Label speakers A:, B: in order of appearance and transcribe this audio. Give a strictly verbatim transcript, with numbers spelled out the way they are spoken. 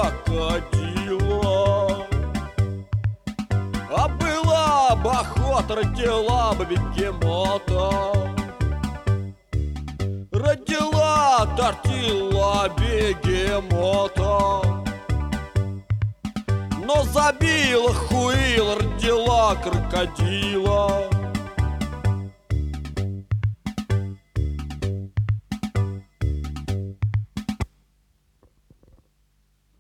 A: крокодила. А была бы охота, родила бы бегемота. Родила тортила бегемота. Но забила хуила, родила крокодила.